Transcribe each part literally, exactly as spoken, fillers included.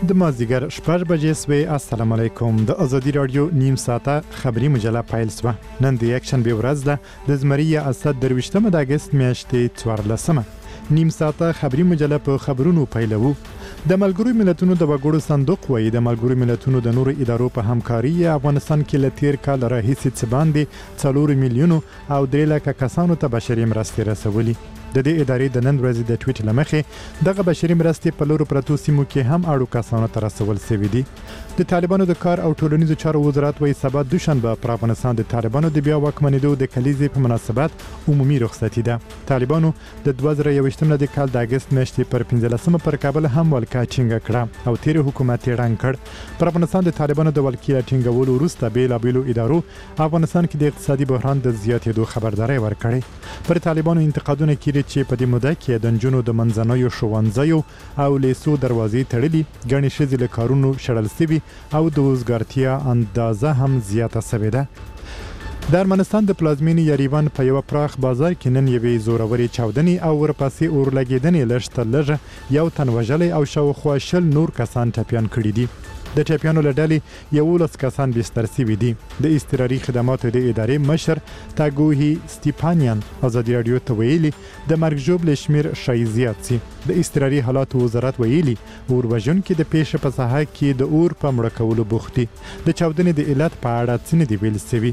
د مازدیګر شپږ بجې سوې. السلام علیکم. د ازادي رادیو نیم ساعته خبری مجله پیل سوه. نن د یکشنبه ورځ ده د زمري اسد درویشتمه د اګست میاشتې څوارلسمه. نیم ساعته خبری مجله په خبرونو پیلوو. د ملګرو ملتونو د وګړو صندوق وایي د ملګرو ملتونو د نورو ادارو په همکاري افغانستان کې له تیر کال راهیسې څه باندې څلور میلیونو او درې لکه کسانو ته بشري مرستې رسولي. د دې ادارې د نن ورځې د ټویټ له مخې دغه بشري مرستې په لورو پرتو سیمو کې هم اړو کسانو ته رسول شوي دي. د طالبانو د کار او ټولنیزو چارو وزارت وایي سبا دوشنبه پر افغانستان د طالبانو د بیا واکمنېدو د کلیزې په مناسبت عمومي رخصتي ده. طالبانو د دوه زره یوویشتم د کال د اګست میاشتې پر پنځلسمه پر کابل هم ولکه ټینګه کړه او تیر حکومت یې ړنګ کړ. پر افغانستان د طالبانو د ولکې ټینګولو وروسته بیلابیلو ادارو افغانستان کې د اقتصادي بحران د زیاتېدو خبرداری ورکړې. پر طالبانو انتقادونه کړي چې په دې موده کې د نجونو د منځنیو ښوونځیو او لیسو دروازې تړلي، ګڼې ښځې له کارونو شړل شوي او د وزګارتیا اندازه هم زیاته شوې ده. د ارمنستان د پلازمینې یریوان په یو پراخ بازار کې نن یوې زورورې چاودنې او ورپسې اورلګېدنې لږ تر لږه یو تن وژلی او شاوخوا شل نور کسان ټپیان کړي دي. د ټپیانو له ډلې یولس کسان بستر شوي دي. د اضطراري خدماتو د ادارې مشر تاګوهي سټیپانیان ازادي رادیو ته ویلي د مرګ ژوبل شمیر شای زیات سي. د اضطراري حالاتو وزارت ویلي اور وژونکي د پیښې په ساحه کې د اور په مړه کولو بوخت دي. د چاودنې د علت په اړه څه نه دي ویل شوي.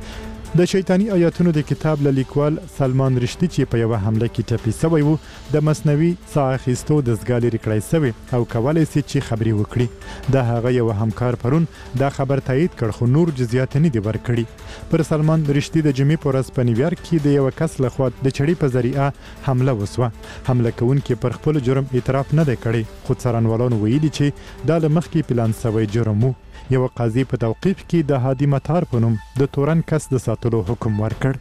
د شیطانی آیاتونو د کتاب له لیکوال سلمان رشدي چې په یو حمله کې ټپي شوی وو د مصنوعي ساه اخیستو دستګاه لرې کړی شوی او کولی شي چې خبري وکړي. د هغه یو همکار پرون دا خبر تایید کړ خو نور جزئیات نه دي ورکړي. پر سلمان رشدي د جمعې په ورځ په نیویارک کې د یو کس لخوا د چړې په ذریعه حمله وسوه. حمله کوونکي پر خپل جرم اعتراف نه دی کړی خو څارنوالانو ویلي چې دا له مخکې پلان شوی جرم وو. یو قاضي په توقیف کې د هادي مطار په نوم د تورن کس د ساتلو حکم ورکړ.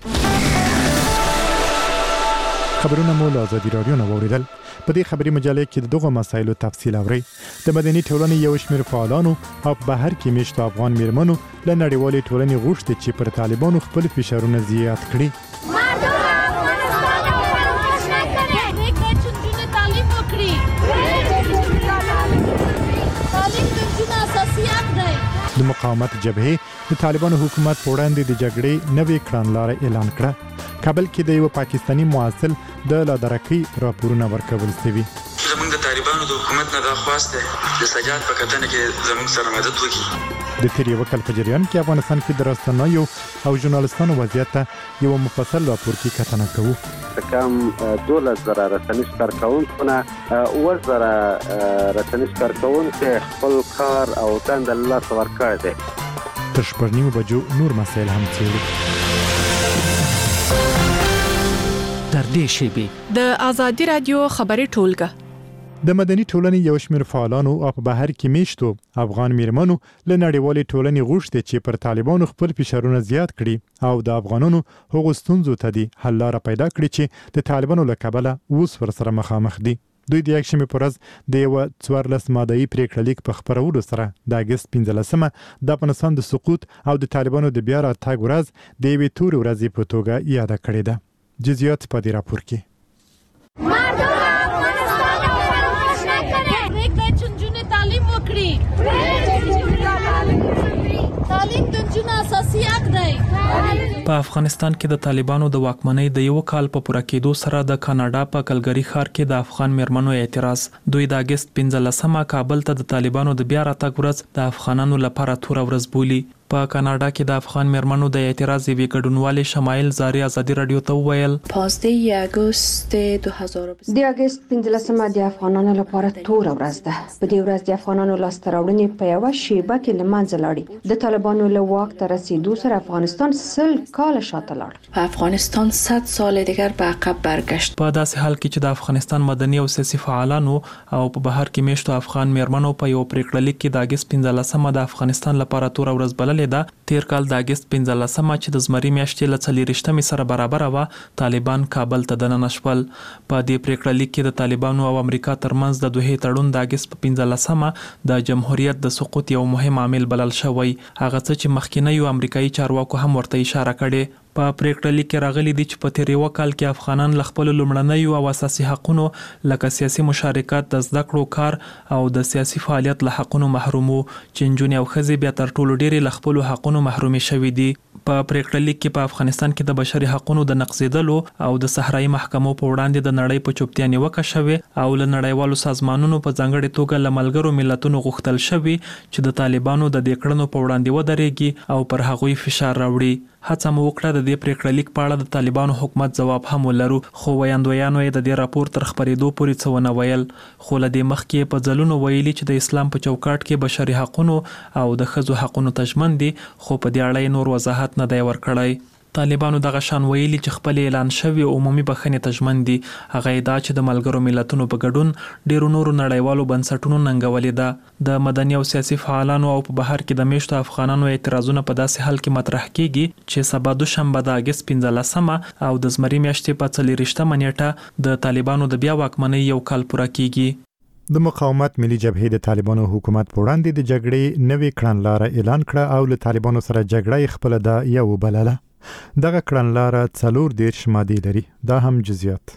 خبرونه مو له ازادي رادیو نه واوریدل. په دې خبري مجله کې دغه مسایلو تفصیل اورئ. د مدني ټولنې یو شمېر فعالانو او بهر کې میشتو افغان میرمنو له نړیوالې ټولنې غوښتي چې پر طالبانو خپل فشارونه زیات کړي. د مقاومت جبهې د طالبانو حکومت په وړاندې د جګړې نوې کړنلاره اعلان کړه. کابل کې د یو پاکستانی محصل د لادرکۍ راپورونه ورکول شوي. زمونږ د طالبانو د حکومت نه دا خواسته د سجاد په کتنه کې زمونږ سره مدد وکړي. د تیر یو کال په جریان کې افغانستان کې د رسنیو او ژورنالستانو وضعیت ته یو مفصل راپور کې کتنه کوو. کم دولس زره رسنیز کارکوونکو اووه زره رسنیز کارکوونکو خپل کار او دنده له لاسه ورکړی دی. تر شپږ نیمو بجو نور مسایل هم څېړو. تر دې شیبې د ازادي رادیو خبري ټولګه د مدني ټولنې یو شمېر فعالانو او په بهر کې میشتو افغان میرمنو له نړیوالې ټولنې غوښتي چې پر طالبانو خپل فشارونه زیات کړي او د افغانانو هغو ستونزو ته د حل لاره پیدا کړي چې د طالبانو له کبله اوس ورسره مخامخ دي. دوی د یکشنبې په ورځ د یوه څوارلس مادهیي پرېکړه لیک په خپرولو سره د اګست پنځلسمه د افغانستان د سقوط او د طالبانو د بیا راتګ ورځ د یوې تورې ورځې په توګه یاده کړې ده. جزئیات په دې راپور کې. په افغانستان کې د طالبانو د واکمنۍ د یو کال په پوره کېدو سره د کاناډا په کلګری ښار کې د افغان میرمنو اعتراض. دوی د اګست پنځلسمه کابل ته د طالبانو د بیا راتګ ورځ د افغانانو لپاره توره ورځ بولي. په کاناډا کې د افغان میرمنو د اعتراض یوې ګډونوالې شمایل زاری ازادي رادیو ته وویل پانزده اګست دوه هزار و بیست د اګست پنځلسمه د افغانانو لپاره توره ورځ ده. په دې ورځ د افغانانو لاسته راوړنې په یوه شیبه کې له منځه لاړې. د طالبانو له واک ته رسیدو سره افغانستان سل کاله شاته لاړ. افغانستان صد سال دیگر به عقب برگشت. په داسې حال کې چې د افغانستان مدني او سیاسي فعالانو او په بهر کې میشتو افغان میرمنو په یو پریکړه لیک کې د اګست پنځلسمه د افغانستان لپاره توره ورځ بللې ده. تیر کال د اګست پنځلسمه چې د زمري میاشتې له څلېرویشتمې سره برابر و طالبان کابل ته دننه شول. په دې پریکړه لیک کې د طالبانو او امریکا ترمنځ د دوه تړون د اګست په پنځلسمه د جمهوریت د سقوط یو مهم عامل بلل شوی. هغه څه چې مخکینیو امریکایي چارواکو هم ورته اشاره کړې. په په پریکړه لیک کې راغلي دي چې په تیر یو کال کې افغانان ل خپل لومړنیو او اساسي حقوقو لکه سیاسي مشارکت، د زده کړو، کار او د سیاسي فعالیت له حقوقو محرومو، چې نجونې او ښځې بیا تر ټولو ډېرې له خپل حقوقو محرومې شوې دي. په پریکړه لیک کې په افغانستان کې د بشري حقوقو د نقضیدلو او د صحرایي محکمو په وړاندې د نړۍ په چوپتیا نیوکه شوې او له نړیوالو سازمانونو په ځانګړې توګه له ملګرو ملتونو غوښتل شوې چې د طالبانو د دې کړنو په وړاندې ودرېږي او پر هغوی فشار راوړي. هڅه مو وکړه د دې پریکړه لیک په اړه د طالبانو حکومت ځواب هم ولرو، خو ویاندویانو یې د دې راپور تر خبرېدو پورې څه ونه ویل. خو له دې مخکې په ځلونو ویلي چې د اسلام په چوکاټ کې بشري حقوقو او د ښځو حقوقو ته ژمن دي، خو په دې اړه نور وضاحت نه دی ورکړی. طالبانو دغه شان ویلي چې خپل اعلان شوی عمومي بخښنې ته ژمن دي. هغه ادعا چې د ملګرو ملتونو په ګډون ډیرو نورو نړیوالو بنسټونو ننګولې ده. د مدني او سیاسي فعالانو او په بهر کې د میشتو افغانانو اعتراضونه په داسې حال کې مطرح کیږي چې سبا دوشنبه د اگست پنځلسمه او د زمري میاشتې په څلورویشتمه نیټه د طالبانو د بیا واکمنۍ یو کال پوره کیږي. د مقاومت ملي جبهې د طالبانو حکومت په وړاندې د جګړې نوې کړنلاره اعلان کړه او له طالبانو سره جګړه خپل د یو بلله. دغه کړنلاره څلور دیرش مادې لري. دا هم جزئیات.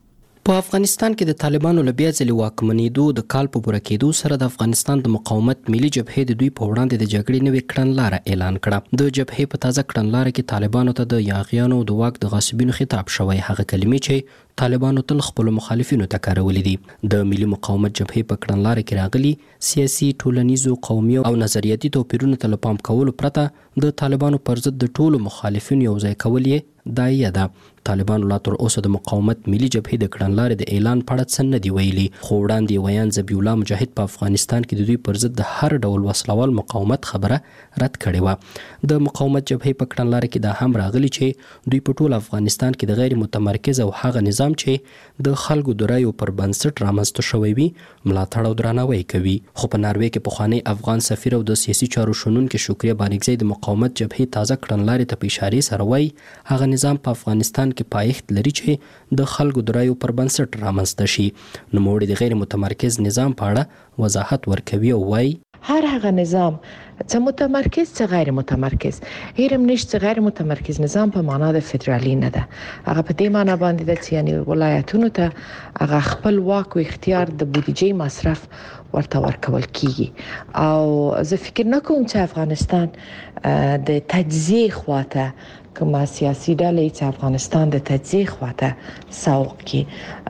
په افغانستان کې د طالبانو له بیا ځلې واکمنېدو د کال په پوره کېدو سره د افغانستان د مقاومت ملي جبهې د دوی په وړاندې د جګړې نوې کړنلاره اعلان کړه. د جبهې په تازه کړنلاره کې طالبانو ته د یاغیانو د واک د غاصبینو خطاب شوی، هغه کلمې چې طالبانو تل خپل مخالفینو ته کارولې دي. د ملي مقاومت جبهې په کړنلاره کې راغلي سیاسي، ټولنیزو، قومي او نظریاتي توپیرونو ته له پام کولو پرته د طالبانو پر ضد د ټولو مخالفینو یو ځای کول یې دایه ده. طالبانو لا تر اوسه د مقاومت ملي جبهې د کړنلارې د اعلان په اړه څه نه دی ویلي، خو وړاندې ویان ذبیح الله مجاهد په افغانستان کې د دوی پر ضد د هر ډول وسلوال مقاومت خبره رد کړې وه. د مقاومت جبهې په کړنلاره کې دا هم راغلي چې دوی په ټول افغانستان کې د غیر متمرکز او هغه نظام چې د خلکو د رایو پر بنسټ رامنځته شوی وي ملاتړ او درناوی کوي. خو په ناروې کې پخوانی افغان سفیر او د سیاسي چارو شنونکي شکریه بانګزی د مقاومت جبهې تازه کړنلارې ته په اشارې سره وایي هغه نظام په افغانستان کې پایښت لري چې د خلکو د رایو پر بنسټ رامنځته شي. نوموړي د غیر متمرکز نظام په اړه وضاحت ورکوي او وایي هر هغه نظام څه متمرکز څه غیر متمرکز هیرم نشته. غیر متمرکز نظام په معنا د فدرالي نه ده، هغه په دې معنا باندې ده چې یعنی ولایتونو ته هغه خپل واک او اختیار د بودیجې مصرف ورته ورکول کیږي. او زه فکر نه کوم چې افغانستان د تجزیه خواته کومه سیاسي ډلې چې افغانستان د تجزیه خواته سوق کی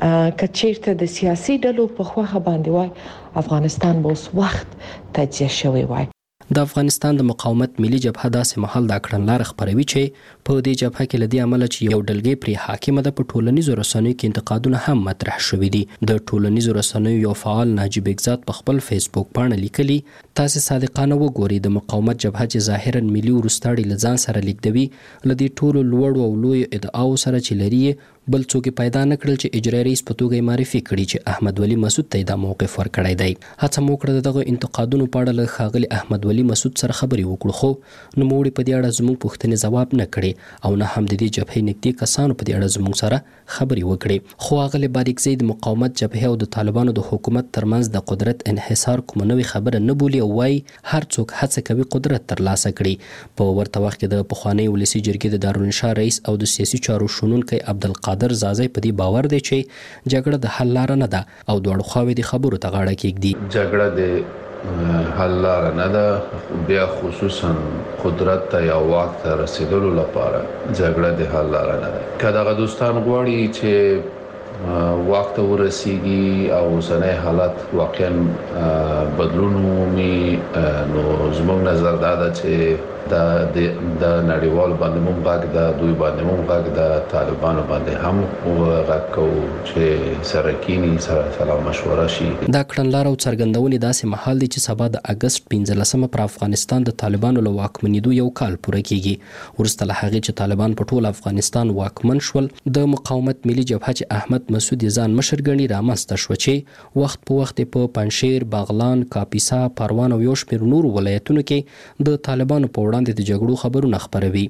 که چیرته د سیاسي ډلو په خوخه باندې وای افغانستان به اوس وخت تجزیه شوی وای. د افغانستان د مقاومت ملي جبهه داسې مهال دا کړنلاره خپروي چې په دې جبهه کې لدی عمل چې یو ډلګۍ پرې حاکم ده. په ټولنیزو رسنیو کې انتقادونه هم مطرح شوي دي. د ټولنیزو رسنیو یو فعال ناجیب اگزاد په خپل فیسبوک باندې لیکلي تاسو صادقانه وګورئ د مقاومت جبهه چې ظاهرا ملي ورستاړي لځان سره لیکدوي لدی ټولو لوړ او لوی ادعاو سره چې لري بل څوک پیدا نکړل چې اجرایي رئیس په توګه معرفي کړي چې احمد ولی مسعود ته دا موقف ورکړی دی. هڅه مو کړې دغه انتقادونو په اړه له ښاغلي احمد ولی مسعود سره خبرې وکړو، خو نوموړي په دې اړه زموږ پوښتنې ځواب نه کړي او نه هم د دې جبهې نږدې کسانو په دې اړه زموږ سره خبرې وکړي. خو هغه باریکزی د مقاومت جبهې او د طالبانو د حکومت ترمنځ د قدرت انحصار کوم نوې خبره نه بولي او وايي هر څوک هڅه کوي قدرت ترلاسه کړي. په ورته وخت کې د پخوانی ولسی جرګې د دارالانشا رئیس او د سیاسي چارو شنونکي عبدالقادر زازی په دې باور دی چې جګړه د حل لار نه ده او دوړ خواوې د خبرو ته غاړه کېږدي. جګړه د حل لار نه ده، بیا خصوصا قدرت ته یا واک ته رسیدلو لپاره جګړه د حل لار نه ده. که دغه دوستان غواړي چې واک ته ورسیږي او اوسنی حالت واقعا بدلون ومومي، نو زموږ نظر دا ده چې د د نړیوال باندې مونږ غږ د دوی باندې مونږ غږ د طالبانو باندې هم غږ کوو چې سره کینی سره سره مشوره شي. دا کړنلاره او څرګندونې داسې مهال دي چې سبا د اگست پنځلسمه پر افغانستان د طالبانو له واکمنېدو یو کال پوره کیږي. وروسته له هغې چې طالبان په ټول افغانستان واکمن شول، د مقاومت ملي جبهه چې احمد مسعود ځان مشر ګڼي رامنځته شوه چې وخت په وخت په پنجشیر، باغلان، کاپیسا، پروان او یو شمېر نورو ولایتونو کې د طالبانو په وړاندې د جګړو خبرونه خپروي.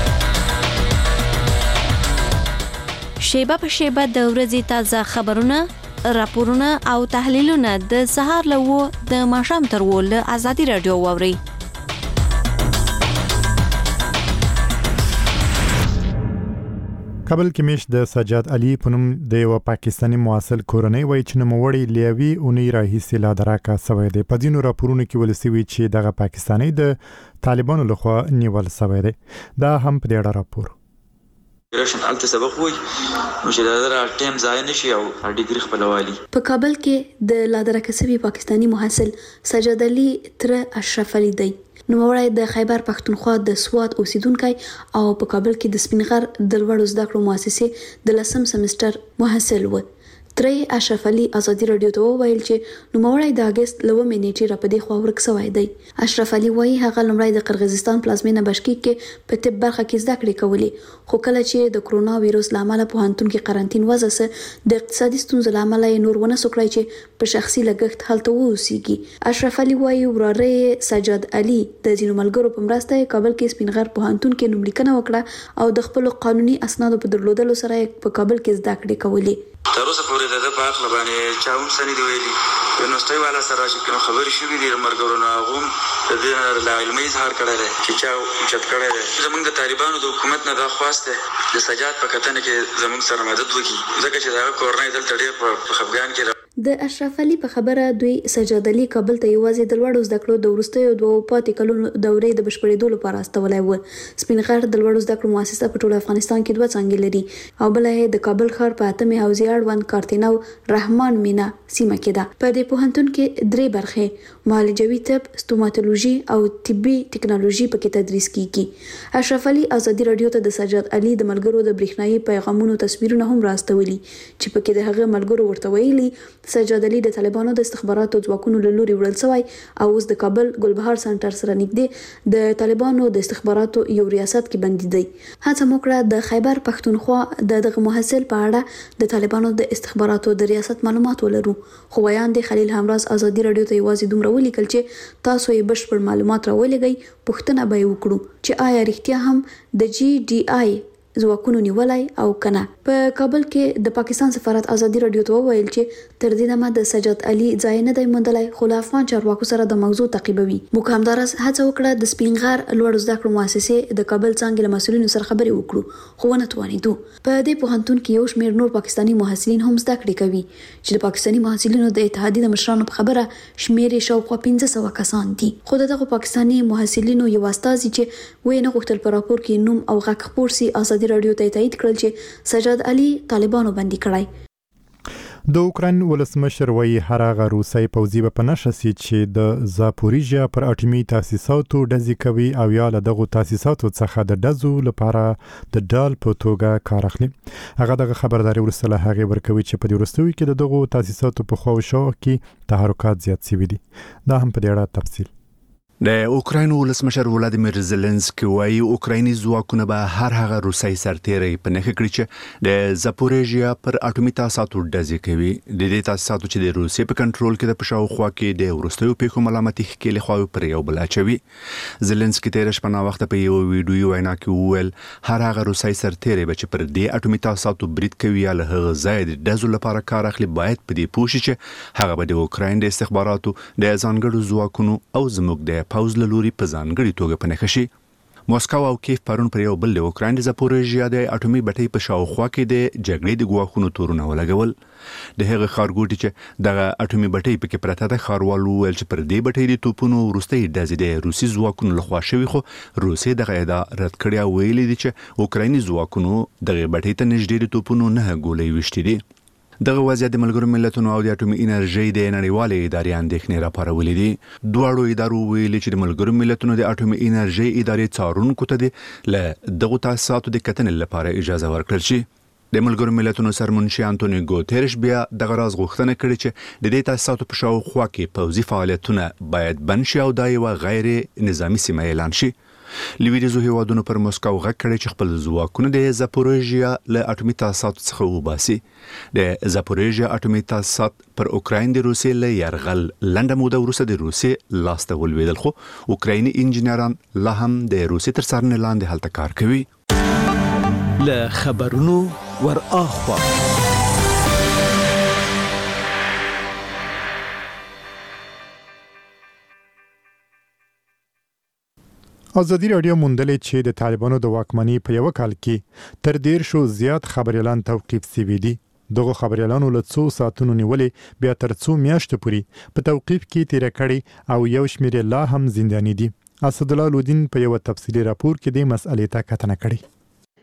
شیبه په شیبه د ورځې تازه خبرونه، راپورونه او تحلیلونه د سهار له وو د ماښام تر وو له ازادي رادیو واوري. کابل کې مش د سجاد علي پونم د یو پاکستانی مواصل کورنۍ وای چې نوموړی لیوي اونۍ راهیسې لا دراکا سوی دی. په دینو راپورونو کې ولسوي چې دغه پاکستانی د طالبانو لخوا نیول سوی دی. دا هم په دې راپور راشن الته سبق وای نو چې دا در ټیم ځای نشي او ډیګری خپلوالي. په کابل کې د لادرکسوي پاکستانی محصل سجاد علي تر اشرف علي دی. نوموړی د خیبر پښتونخوا د سوات اوسیدونکی او په کابل کې د سپینغر د لوړو زده کړو مؤسسې د لسم سمستر محصل و. ترې اشرف علي ازادي رادیو ته وویل چې نوموړی د اگست لومې نیټې را پدې خوا ورک سوی دی. اشرف علي وایي هغه لومړی د قرغیزستان پلازمینه بشکیک کې په طب برخه کې زده کړې کولې، خو کله چې د کرونا وایروس لامل په پوهنتون کې قرنټین وضع سه د اقتصادي ستونزو لامل یې نور ونه سوکړای چې په شخصي لګښت هلته ووسیږي. اشرف علي وایي وراره سجاد علي د ځینو ملګرو په مرسته کابل کې سپینغر پوهنتون کې نوملیکنه وکړه او د خپل قانوني اسنادو په درلودلو سره په کابل کې زده کړې کولې. تر اوسه پورې د په اخله باندې چا هم سنې دی ویلي نو ستوي والا سره چې کوم خبرې شوې دي مرګورونه غوم د دې له علمي اظهار کړی دی چې چا چت کړی دی. زمونږ د طالبانو د حکومت نه دا خواسته د سجاد په کتنه کې زمونږ سره مدد وکړي ځکه چې دا کورنۍ دلته ډېر په خفګان کې. د اشرف علي په خبره دوی سجاد علي کابل ته یوازې د لوړو زده کړو د وروستیو دوه پاتې کلونو دورې د بشپړېدو لپاره استولای و. سپینغر د لوړو زده کړو مؤسسه په ټول افغانستان کې دوه څانګې لري او بل یې د کابل ښار په اتمې حوزې اړوند کارتینو رحمان مینا سیمه کې ده. په دې پوهنتون کې درې برخې معالجوي طب، ستوماتولوژي او طبي ټکنالوژي پکې تدریس کیږي. اشرف علي ازادي رادیو ته د سجاد علي د ملګرو د برېښنايي پیغامونو تصویرونه هم راستولي چې پکې د هغه ملګرو ورته ویلي سجاد علي د طالبانو د استخباراتو ځواکونو له لوري وړل شوی او اوس د کابل ګلبهار سنټر سره نږدې د طالبانو د استخباراتو یو ریاست کې بندي دی. هڅه وکړه د خیبر پښتونخوا د دغه محصل په اړه د طالبانو د استخباراتو د ریاست معلومات ولرو، خو ویان د خلیل همراز ازادي رادیو ته یوازې دومره ولیکل چې تاسو یې بشپړ معلومات راولېږئ. پوښتنه به وکړو چې آیا رښتیا هم د جی ډي آی ځواکونو نیولای او کنه. په کابل کې د پاکستان سفارت ازادي رادیو ته وویل چې تر دې دمه د سجاد علي ځای نه دی موندلای، خو له افغان چارواکو سره د موضوع تعقیبوي. موږ همدارس هڅه وکړه د سپینغر لوړو زده کړو مؤسسې د کابل څانګې له مسؤلینو سره خبرې وکړو، خو ونه توانېدو. په دې پوهنتون کې یو شمېر نور پاکستانی محصلین هم زده کړې کوي چې د پاکستانی محصلینو د اتحادیې د مشرانو په خبره شمېر یې شاوخوا پنځه سوه کسان دي. خو دغه پاکستانی محصلینو یو استازي چې وې نه غوښتل په راپور کې نوم او غږ خپور سي ازادي رادیو ته تایید کړل چې سجاد علي طالبانو بندي کړای. د اوکراین ولسمشر وایي هر هغه روسي پوځي په نشه سي چې د زاپوریژیا پر اټومي تاسیساتو ډزې کوي او یا له دغه تاسیساتو څخه د ډزو لپاره د ډال په توګه کار اخلي. هغه دغه خبرداري ورسره هغه ورکوي چې په دې وروستیو کې د دغه تاسیساتو په خوا او شا کې تحرکات زیات شوي دي. دا هم په دې اړه تفصیل د اوکراین ولسمشر ولادیمیر زيلنسکي وايي اوکرایني ځواکونه به هر هغه روسي سرتیري په نخښه کړی چې د زاپوریژیا پر اټومي تاسیساتو ډزې کوي. د دې تاسیساتو چې د روسي په کنټرول کې د پښاو خوا کې د ورستیو پیښو ملامتي ښکېلې خو پر یو بل اچوي. زيلنسکي تیر شپه نا وخت په یو ویډیو وینا کې وویل هر هغه روسي سرتیري چې پر دې اټومي تاسیساتو برید کوي یا له هغه ځای د ډزو لپاره کار اخلي باید په دې پوه شي چې هغه به د اوکراین د استخباراتو د ځانګړو ځواکونو او زموږ د پوز له لوري په ځانګړي توګه په نښه شي. موسکو او کیف پرون پر یو بل د اوکراین د زاپوریژیا د اټومي بټۍ په شاوخوا کې د جګړې د ګواښونو تورونه ولګول. د هغه ښارګوټي چې دغه اټومي بټۍ پکې پرته ده ښاروالو ویل چې پر دې بټۍ د توپونو وروستۍ ډزې د روسي ځواکونو لخوا شوي، خو روسي دغه ادعا رد کړې او ویلي دي چې اوکرایني ځواکونو دغه بټۍ ته نږدې د توپونو نه ګولۍ ویشتې دي. دغه وضعیت د ملګرو ملتونو او د اټومي انرژي د نړیوالې ادارې اندېښنې راپارولې دي. دواړو ادارو ویلي چې د ملګرو ملتونو د اټومي انرژي ادارې څارونکو ته د له دغه تاسیساتو د کتنې لپاره اجازه ورکړل شي. د ملګرو ملتونو سرمنشي انټونیو ګوتيرش بیا دغه راز غوښتنه کړې چې د دې تاسیساتو په شاوخوا کې پوځي فعالیتونه باید بند شي او دا یو غیر نظامی سیمه اعلان شي. لویدیزو هیوادونو پر موسکو غږ کړی چې خپل ځواکونه د زاپوریژیا له اټومي تاسیساتو څخه وباسي. د زاپوریژیا اټومي تاسیسات پر اوکراین د روسي له یرغل لنډه موده وروسته د روسي لاسته ولوېدل، خو اوکرایني انجینران لا هم د روسي تر څارنې لاندې هلته کار کوي. له خبرونو ور اخوا ازادي راډیو موندلې چې د طالبانو د واکمنۍ په یو کال کې تر ډیر شو زیات خبريالان توقيف شوي دي. دغه خبريالانو له څو ساعتونو نیولې بیا تر څو میاشتو پورې په توقيف کې تیر کړي او یو شمېر لا هم زنداني دي. اسدالله لودین په یو تفصیلی راپور کې د مسئلې ته کتنه کړې.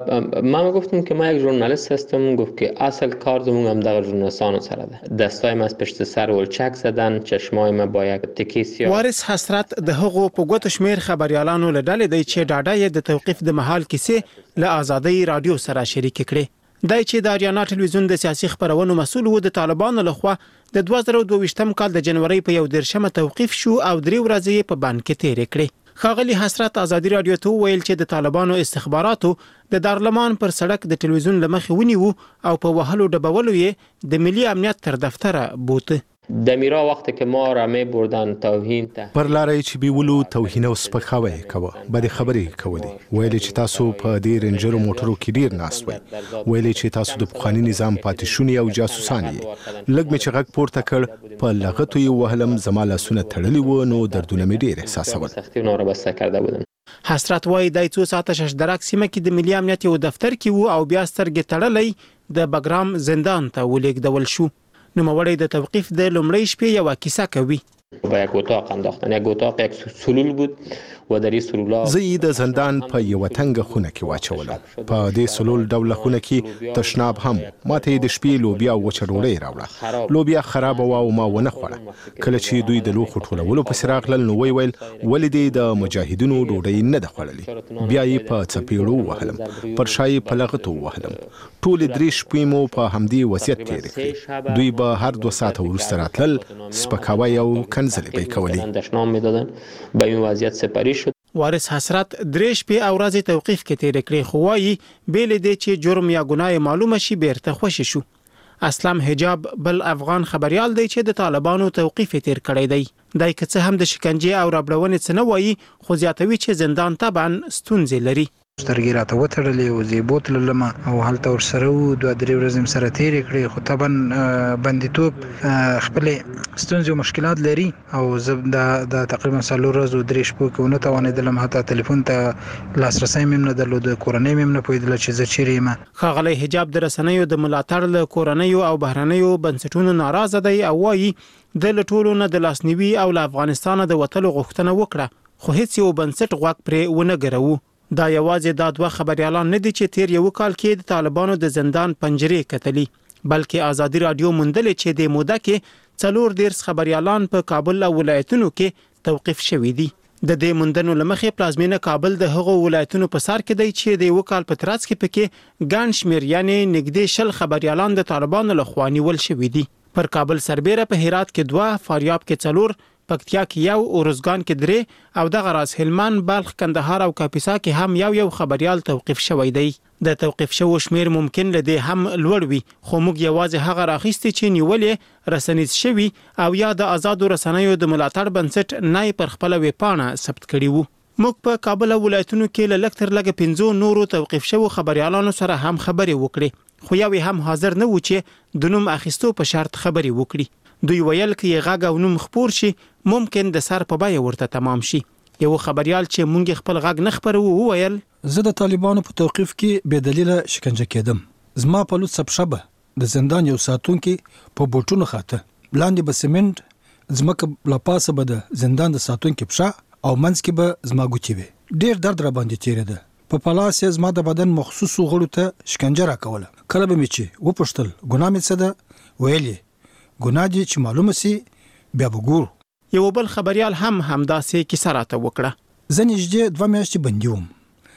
من گفتم که من یک ژورنالیست هستم، گفت که اصل کار زمون هم در ژورنالیستان سره ده. دستایم از پشت سر ولچک زدن، چشمای ما با یک تکی سیاه. وارث حسرت د هغو په ګوتو شمیر خبريالانو له ډلې دی چې ډاډه یې د توقيف د محل کیسې له آزادۍ رادیو سره شریک کړي. دای چې د اریانا ټلویزیون د سیاسي خبرونو مسؤل و د طالبانو لخوا د دوه زره دوه ویشتم کال د جنوري په یو دیرشمه توقيف شو او درې ورځې په بند کې تیرې کړې. خاغلی حسرت ازادي رادیو ته ویل چې د طالبانو استخباراتو د دارلمان پر سړک د ټلویزیون لمخې ونیو او په وهلو ډبولو یې د ملي امنیت تر دفتره بوته. دمیرا وقتی که ما را می بردن توهین ته پر لارې چې بیولو توهین او سپکاوی کوه بد خبرې کولې ویل چې تاسو په دې رنجرو موټرو کې ډیر ناست وئ ویل چې تاسو د پخوانی نظام پاتې او جاسوسان یې لږ می چې غږ پورته کړ په لغتو یو وهلم زما لاسونه تړلي و نو دردونه می ډیر احساسول. سختی نو را بسته کرده بودن. حسرت وای د څو ساعته ششدرک سیمه کې د ملي امنیت یو دفتر کې وو او بیا سترګې تړلې د بګرام زندان ته ولېږدول شو. نوموړی د توقيف د لومړۍ شپې یو کیسه کوي. با یک اتاق انداختن، یک اتاق یک سلول بود و در این سلولا زه د زندان په یو تنګ خونه کې واچولم. په دې سلول ډول خونه کې تشناب هم ماته د شپې لوبیا او وچه ډوډۍ راوړه. لوبیا خراب و او ما ونه خوړه. کله چې دوی د لوخو ټولولو په سراغ لل نو وی ویل ولې د مجاهدینو ډوډۍ نه د خوړلې. بیا یې په چپیړو وهلم، پر شای په لغتو وهلم. ټول درې شپې مو په همدې وصیت تیر کړې. دوی به هر دوه ساعته وروسته راتلل، سپکاوی او کنځلې به کولې. دشنام میدادن به این وضعیت سپاری شد. وارث حسرت درې شپې او ورځې توقيف کې تیر کړې خو وايي بیل دې چې جرم یا ګناه معلومه شي بیرته خوشی شو. اسلام حجاب بل افغان خبريال دی چې د طالبانو توقيف تیر کړی دی. دای که څه هم د شکنجې او ربړونې څه نه وایي خو زیاتوي چې زندان طبعا ستونزې لري. سترګې راته وتړلې او زه بوتلم او هلته ورسره وو دوه درې ورځې سره تیرې کړې خو طبعا بندیتوب خپل ستونزې او مشکلات لري او زه د تقریبا څلور ورځې درې شپو کې ونه توانېدلم حتی ټلیفون ته لاسرسی مې نه درلود، کورنۍ مې نه پوهېدله چې زه چیرې یم. ښاغلی حجاب د رسنیو د ملاتړ له کورنیو او بهرنیو بنسټونو ناراضه دی او وایي د له ټولو نه د لاسنیوي او له افغانستانه د وتلو غوښتنه وکړه خو هیڅ یو بنسټ غوږ پرې ونه ګروو. دا یوازې دا دوه خبريالان نه دي چې تیر یو کال کې د طالبانو د زندان پنجرې کتلي بلکې ازادي رادیو موندلې چې د موده کې څلور دیرس خبريالان په کابل او ولایتونو کې توقيف شوي دي. د دې موندنو لمخې پلازمینه کابل د هغو ولایتونو په سر کې دی چې د یو کال په ترڅ کې پکې ګڼ شمېر یعنی نږدې شل خبريالان د طالبانو لخوا نیول شوي دي. پر کابل سربېره په هرات کې دوه، فاریاب کې څلور، پکتیا کې یو، اورزګان کې درې او دغه راز هلمند، بلخ، کندهار او کاپیسا کې هم یو یو خبريال توقيف شوی دی. د توقيف شو شمیر ممکن لدی هم لوړ وي خو موږ یوازې هغه راخیستي چې نیولې رسنیز شوی او یا د آزادو رسنیو د ملاتړ بنسټ نه پر خپل ویپانه ثبت کړي وو. موږ په کابل او ولایتونو کې له لکتر لګ پنځو نورو توقيف شو خبريالانو سره هم خبرې وکړي خو یو هم حاضر نه و چې د نوم اخیستو په شرط خبرې وکړي. دوی ویل کې غږ او نوم خپور شي ممکن د سر په بیه ورته تمام شي. یو خبريال چې مونږ خپل غږ نه خبرو وویل زه د طالبانو په توقيف کې بې دلیله شکنجه کېدم. زما په لوڅ سبشبه د زندان یو ساتونکي په بوټونو خاطه لاندې به سیمنټ زمکه لپاسه به د زندان د ساتونکي پښه او منځ کې به زما ګوتې وي. ډیر درد را باندې تیرېده. په پلاس زما د بدن مخصوصو غړو ته شکنجه را کوله. کله به مې چې وپوښتل ګناه مې څه ده ویلې ګناه دې چې معلومه سي بیا به ګورو. یو بل خبريال هم همداسې کیسه راته وکړه. زه نږدې دوه میاشتې بندي وم.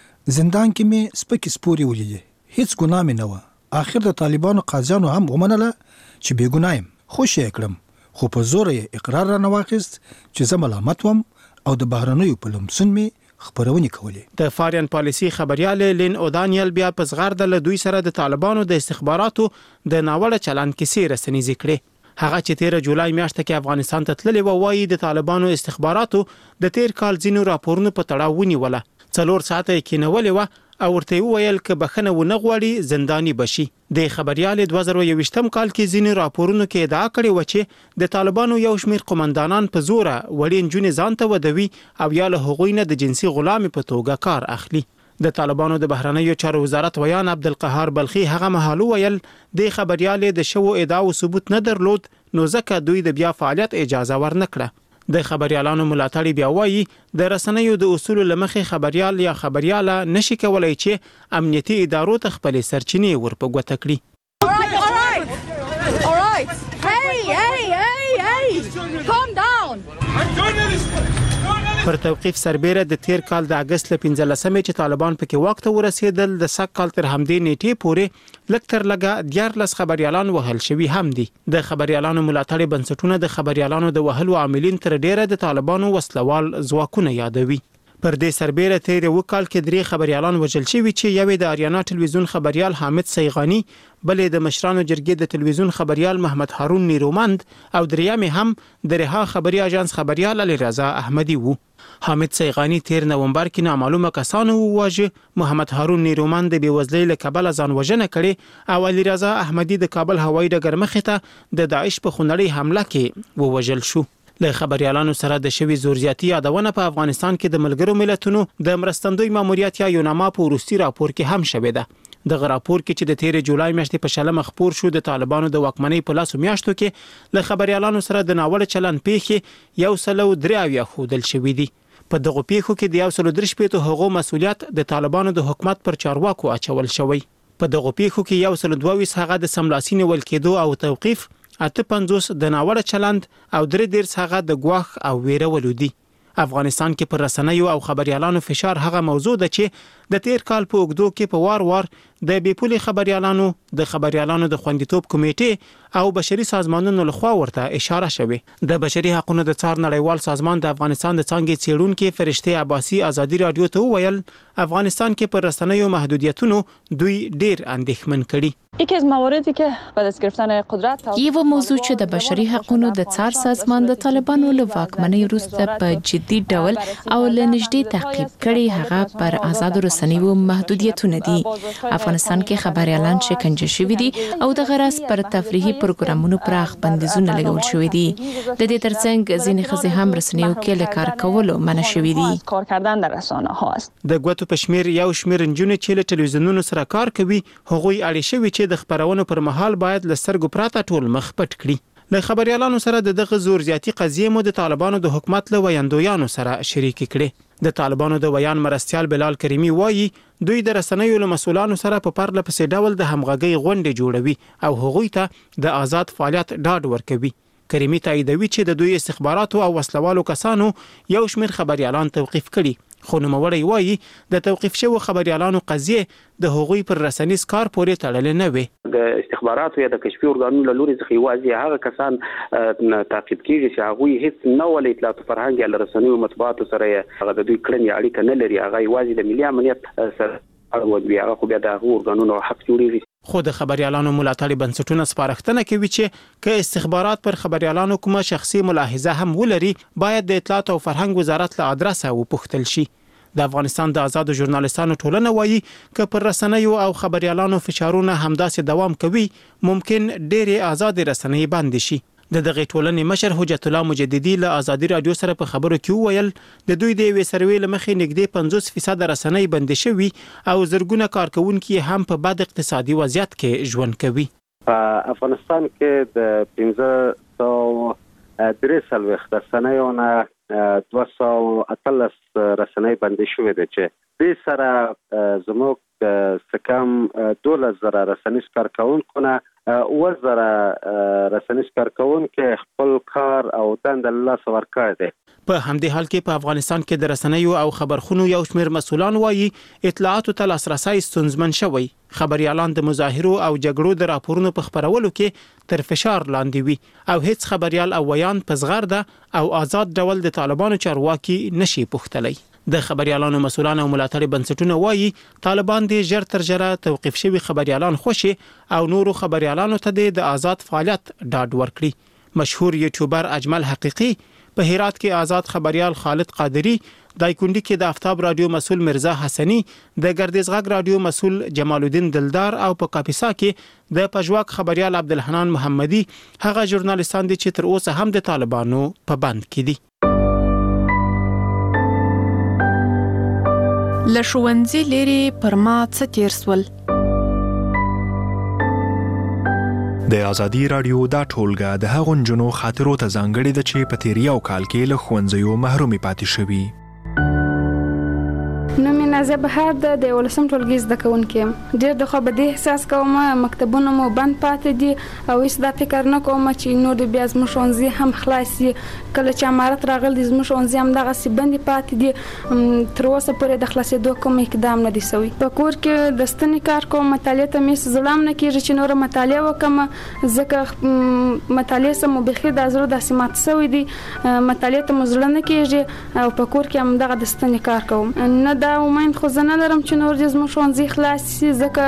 زندان کې مې سپکې سپورې ولیدې. هیڅ ګناه مې نه وه. آخر د طالبانو قاضیانو هم ومنله چې بې ګناه یم. خوش یې کړم خو په زوره یې اقرار رانه واخیست چې زه ملامت وم او د بهرنیو په لمسون مې خبرونې کولې. د فارین پالیسي خبريال لین اودانیل بیا په زغرده له دوی سره د طالبانو د استخباراتو د ناوړه چلند کیسې رسنیزې کړې. هغه چې تیر جولای میاشته کې افغانستان ته تللی و وایي د طالبانو استخباراتو د تیر کال ځینو راپورونو په تړاو ونیوله. څلور ساعته کې نولې و او ورته ویل ک بخنه ونه غواړي زنداني بشي. د خبريال دوه زره یو ویشتم کال کې ځینې راپورونو کې ادعا کړې و چې د طالبانو یو شمېر قومندانان په زوره وړې نجونې ځان ته ودوي او یا له هغوی نه د جنسي غلامي په توګه کار اخلي. د طالبانو د بهرنیو چارو وزارت ویان عبدالقهار بلخي هغه مهال ویل د خبريال د شو ادعا او ثبوت نه درلود نو ځکه دوی د بیا فعالیت اجازه ورنکړه. د خبريالانو ملاتړي بیا وایي د رسنیو د اصول لمخې خبريال یا خبرياله نشي کولای چې امنیتي ادارو ته خپل سرچینې ورپه ګوته کړي. پر توقیف سربېره د تیر کال د اگست ل پنځلسمې چې طالبان پکې وخت ورسېدل د سک کال تر همدې نیټې پورې لږ تر لږه دیارلس خبريالان وهل شوي هم دي. د خبريالانو ملاتړي بنسټونه د خبريالانو د وهلو عاملین تر ډیره د طالبانو وسلوال ځواکونه یادوي. پر دې سربېره تیر وکال کې درې خبريالان وژل شوي چې یوې د اریانا ټلویزیون خبريال حامد سیغانی، بلې د مشرانو جرګې د ټلویزیون خبريال محمد هارون نیرومند او دریمه هم د رها خبري اژانس خبريال علي رضا احمدي وو. حامد سیغانی تیر نومبر کې نامعلومه کسانو وواژه، محمد هارون نیرومند د بیوزلۍ له کبله ځان وژنه کړې او علي رضا احمدي د کابل هوایي ډګر مخې ته د داعش په خونړۍ حمله کې ووژل شو. له خبريالانو سره د شوی زورزیاتی یادونه په افغانستان کې د ملګرو ملتونو د مرستندوی ماموریت یا یوناما په وروستي راپور کې هم شوې ده. د راپور کې چې د تیر جولای میاشتې په شلمه خپور شو د طالبانو د واکمنۍ په لاسو میاشتو کې له خبريالانو سره د ناوړه چلند پیښې یو سلو درې اویا ښودل شوي دي. په دغه پیښو کې د یو سلو درې شپېتو هغو مسؤلیت د طالبانو د حکومت پر چارواکو اچول شوی. په دغه پیښو کې یو سلو دوه ویس هغه د سملاسي نیول کېدو او توقیف، اته پنځوس د ناوړه چلند او درې دیرس هغه د ګواښ او ویرولو دي. افغانستان کې پر رسنیو او خبريالانو فشار هغه موضوع ده چې د تیر کال په اوږدو کې په وار وار د بیپولي خبريالانو د خبريالانو د خوندیتوب کمیټې او بشري سازمانونو لخوا ورته اشاره شوه. د بشري حقوقو د څار نړیوال سازمان د افغانستان د څنګه چیرونکو فرشته عباسی ازادي رادیو ته ویل افغانستان کې پر رسنیو محدودیتونو دوی ډیر اندېښمن کړي. یکی از مواردی که بعد از گرفتن قدرت یو موضوع چې د بشري حقوقو د څار سازمان د طالبانو له واکمنۍ وروسته په جدي ډول او له نږدې تعقیب کړي هغه پر آزاد رسنیو محدودیتونه دي. افغانستان کې خبريالان شکنجه شوي دي او د غرض پر تفریحي پروګرامونو پراخ بندیزونه لګول شوي دي. د دې ترڅنګ ځینې ښځې هم رسنیو کې له کار کولو منع شوي دي. کار کردن در رسانه هاست. د ګوتو په شمیر یو شمیر نجونې چې له ټلویزیونونو سره کار کوي هغوی اړ شوي چې د خبرونو پر مهال باید له سترګو پراته ټول مخ پټ کړي. له خبريالانو سره د دغه زور زیاتی قضیه مو د طالبانو د حکومت له ویاندویانو سره شریک کړي. د طالبانو د ویان مرستيال بلال کریمی وایي دوی د رسنیو له مسولانو سره په پرله پسې ډول د همغږي غونډې جوړوي او هغوی ته د آزاد فعالیت ډاډ ورکوي. کریمی تاییدوي چې د دوی استخباراتو او وسلوالو کسانو یو شمېر خبريالان توقیف کړي. خو نوموړی وایي د توقیف شوو خبريالانو قضیه د هغوی پر رسنیز کار پورې تړلې نه وي. د استخباراتو یا د کشفي ارګانونو له لوري څخه یوازې هغه کسان تعقیب کیږي چې هغوی هیڅ نه ولې اطلاعات فرهنګ یا رسنیو مطبوعاتو سره هغه د دوی کړنې اړیکه نه لري. هغه یوازې د ملي امنیت سره اړوند وي. هغه خو بیا د هغو ارګانونو حق جوړیږي. خو د خبريالانو ملاتړي بنسټونه سپارښتنه کوي چې که استخبارات پر خبريالانو کومه شخصي ملاحظه هم ولري باید د اطلاعات او فرهنګ وزارت له ادرسه وپوښتل شي. د افغانستان د آزادو ژورنالستانو ټولنه وایي که پر رسنیو او خبريالانو فشارونه همداسې دوام کوي ممکن ډېرې آزاد رسنۍ بند شي. د دغه ټولنې مشر حجت الله مجددي له آزادي رادیو سره په خبرو کې ویل د دوی د یوې سروې له مخې نږدې پنځوس فیصد رسنۍ بند شوي او زرګونه کارکونکي هم په بد اقتصادي وضعیت کې ژوند کوي. په افغانستان کې د پنځه سوه درې څلوېښت رسنیونه دوه سوه اتلس رسنۍ بندي شوې ده چې دې سره زموږ څه کم دولس زره رسنیز کارکونکو نه اووه زره رسنیز کارکونکي خپل کار او دنده له لاسه ورکړی دی. په همدې حال کې په افغانستان کې د رسنیو او خبرخونو یو شمېر مسؤلان وایي اطلاعاتو ته لاسرسی ستونزمن شوی. خبريالان د مظاهرو او جګړو د راپورونو په خبرولو کې تر فشار لاندې وي او هیڅ خبريال او ویان په زغرده او آزاد ډول د طالبانو چارواکي نشي پوښتلی. د خبريالانو مسؤلان او ملاتړي بنسټونه وایي طالبان د ژر تر ژره توقیف شوي خبريالان خوشي او نورو خبريالانو ته د آزاد فعالیت ډاډ ورکړي. مشهور یوټیوبر اجمل حقیقي په هرات کې آزاد خبريال خالد قادری، دایکندي کې د آفتاب رادیو مسول مرزا حسنی، د ګردیز غږ رادیو مسول جمال الدین دلدار او په کاپیسا کې د پژواک خبريال عبدالحنان محمدي هغه ژورنالیستان دي چې تر اوسه هم د طالبانو په بند کې دي. لښوونځي لري پر ما څه تیر سول. د ازادي رادیو دا ټولګه د هغو نجونو خاطرو ته ځانګړې ده چې په تیر یو کال کې له ښوونځیو محرومې پاتې شوي. نو مې نازیه بهار ده د یولسم ټولګي زده کوونکې یم. ډېر د خوا به دې احساس کوم مکتبونه مو بند پاتې دي او هېڅ دا فکر نه کوم چې نور بیا زموږ ښوونځي هم خلاص شي. کله چې امارت راغلی دی زموږ ښوونځي همدغسې بندې پاتې دي. تر اوسه پورې د خلاصېدو کوم اقدام نه دی سوی. په کور کې د ستنې کار کوم، مطالعې ته مې هېڅ زړه هم نه کېږي چې نوره مطالعه وکړم، ځکه مطالعې سره مو بیخي دا زړه داسې مات سوی دی، مطالعې ته مو زړه نه کېږي او په کور کې همدغه د ستنې کار کوم. نه دا امید خو زه نه لرم چې نور دې زموږ ښوونځي خلاص شي،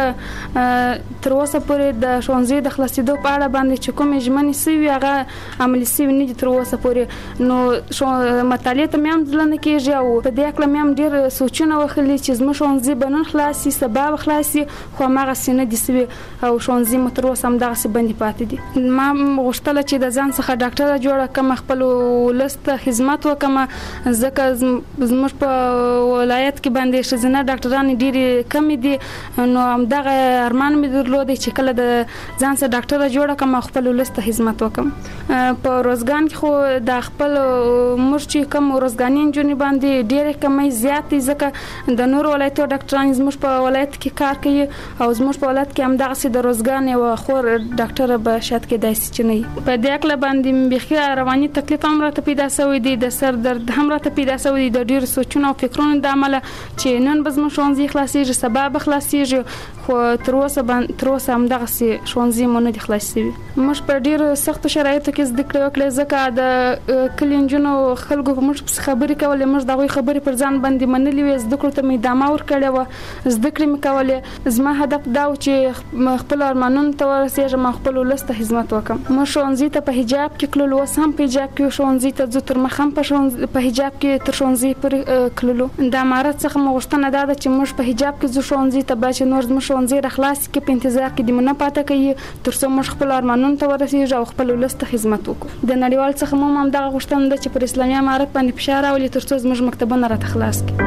ځکه تر اوسه پورې د ښوونځي د خلاصېدو په اړه باندې چې کومې ژمنې سوي هغه عملي سوي نه دي تر اوسه پورې. نو مطالعې ته مې هم زړه نه کېږي او په دې هکله مې هم ډېر سوچونه وښلي چې زموږ ښوونځي به نن خلاص شي، سبا به خلاص شي، خو هماغسې نه دي سوي او ښوونځي مو تر اوسه همدغسې بندې پاتې دي. ما غوښتله چې د ځان څخه ډاکټره جوړه کړم، خپل ولس ته خدمت وکړم، ځکه زموږ په ولایت کې باندې ښځینه ډاکټرانې ډېرې کمې دي. نو همدغه ارمان مې درلودی چې کله د ځان سره ډاکټره جوړه کړم او خپل ولس ته خدمت وکړم. په روزګان کې خو د خپل موږ چې کوم روزګاني نجونې باندې ډېرې کمۍ زیات دي، ځکه د نورو ولایتو ډاکټران زموږ په ولایت کې کار کوي او زموږ په ولایت کې همدغسې د روزګان یوه خور ډاکټره به شاید کېدای شي چې نه وي. په دې هکله باندې بیخي رواني تکلیف هم راته پیدا سوی دی، د سر درد هم راته پیدا سوی دی، د ډېرو سوچونو او فکرونو د امله چې نن به زموږ ښوونځي خلاصېږي، سبا به خلاصېږي، خو تر اوسه تر اوسه همدغسې ښوونځي مو نه دي خلاص شوي. موږ په ډېرو سختو شرایطو کې زده کړې وکړې، ځکه د کلي نجونو خلکو په موږ پسې خبرې کولې، موږ د هغوی خبرې پر ځان باندې منلې وې، زده کړو ته مې ادامه ورکړې وه، زده کړې مې کولې. زما هدف دا و چې خپلو ارمانونو ته ورسېږم او خپل ولس ته خدمت وکړم. موږ ښوونځي ته په حجاب کې تللو، اوس هم په حجاب کې ښوونځي ته ځو، تر مخه هم په حجاب کې تر ښوونځي پورې تللو. د امارت څخه مو غوښتنه دا ده چې موږ په حجاب کې ځو ښوونځي ته، باید چې نور زموږ ښوونځي راخلاص کړي، په انتظار کې دې مو نه پاته کوي تر څو موږ خپلو ارمانونو ته ورسېږو او خپل ولس ته خدمت وکړو. د نړیوال څخه مو هم همدغه غوښتنه ده چې پر اسلامي امارت باندې فشار راولي تر څو زموږ مکتبونه راته خلاص کړي.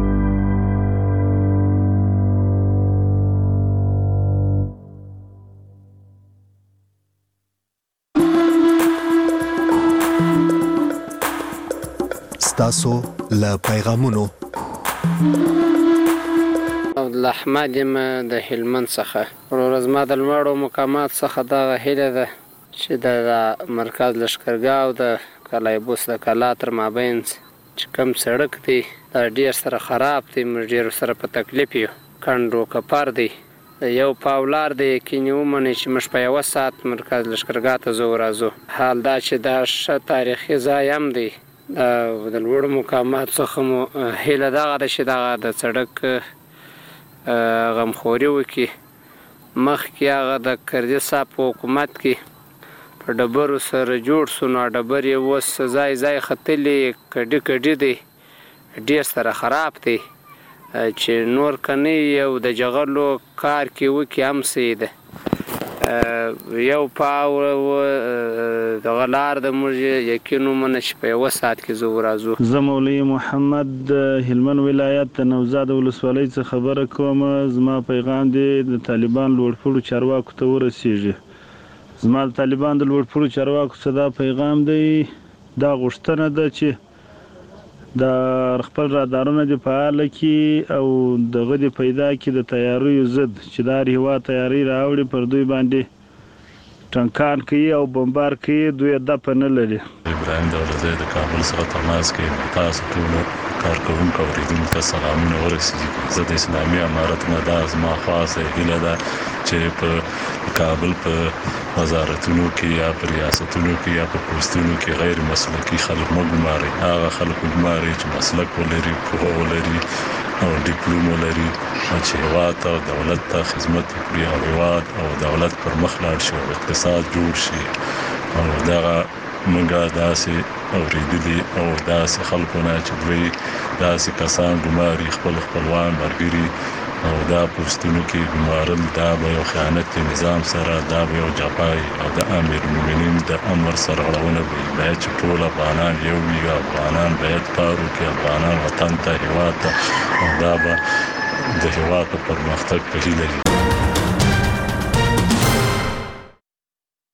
ستاسو له پیغامونو احمد یم د هلمند څخه. ورځ ما د لوړو مقامات څخه دغه هیله ده چې د مرکز لښکرګاه او د کلایبوس د کلا تر مابین چې کوم سړک دی دا ډېر سره خراب دی، موږ ډېر سره په تکلیف یو، کنډ و کپر دی، یو پاولار دی. یقیني ومنئ چې موږ په یوه ساعت مرکز لښکرګاه ته ځو راځو. حال دا چې دا ښه تاریخي ځای هم دی. د لوړو مقامات څخه مو هیله دغه ده چې دغه د سړک غمخوري وکړي. مخکې هغه د کردي صاحب په حکومت کې په ډبرو سره جوړ سو، نو ډبر یې اوس ځای ځای ختلي، کډي کډي دی، ډېر سره خراب دی، چې نور که نه یو د جغلو کار کې وکړي هم څه ده. یو پاو دغه لار د موږ یقین ومنه چې په یوه ساعت کې ځو راځو. زه مولوي محمد د هلمند ولایت د نوزاد ولسوالۍ څخه خبره کوم. زما پیغام دی د طالبان لوړپوړو چارواکو ته ورسیږي. زما د طالبان د لوړپوړو چارواکو څخه دا پیغام دی، دا غوښتنه ده چې د خپل رادارونه دې فعاله کړي او دغه دې پیدا کړي د تیاریو ضد چې دا هېواد تیاري راوړي، پر دوی باندې ټنکان کوي او بمبار کوي، دوی دپه نه لري. ابراهیم دولتزی د کابل څخه تماس کوي. تاسو ټولو کارکوونکو اورېدونکو ته سلامونه ورسېږي. زه د اسلامي امارت نه دا زما خاصه هیله ده چې په کابل په وزارتونو کې یا په ریاستونو کې یا په پوستونو کې غیر مسلکي خلک مه ګمارئ. هغه خلک وګمارئ چې مسلک ولري، پوهه ولري او ډیپلوم ولري، چې هېواد او دولت ته خدمت وکړي او هېواد او دولت پر مخ لاړ شي او اقتصاد جوړ شي. او دغه موږ داسې اوریدلي او داسې خلکو نه چې دوی داسې کسان ګماري خپل خپلوان مرګري او دا پوسټونو کې ګمارل دا به یو خیانت نظام سره دا به یو جفای او د امیر المؤمنین د امر سره غړونه وي باید چې ټول افغانان یو وي افغانان باید کار وکړي افغانان وطن ته هیواد ته او دا به د هیواد په پرمختګ په هیله